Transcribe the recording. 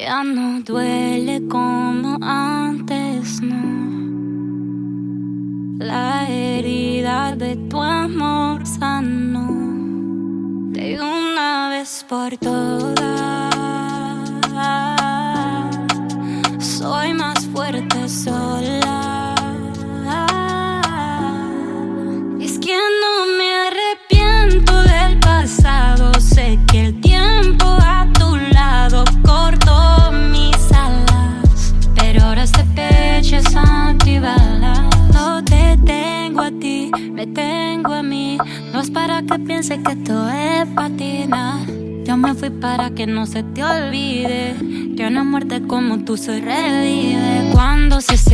Ya no duele como antes, no. La herida de tu amor sanó de una vez por todas. Soy más fuerte sola. Es que no me arrepiento del pasado. Sé que el tiempo a tu lado cortó mis alas, pero ahora este pecho es antibalas. No te tengo a ti, me tengo a mí. No es para que pienses que esto es patina. Yo me fui para que no se te olvide que una muerte como tú se revive. Cuando se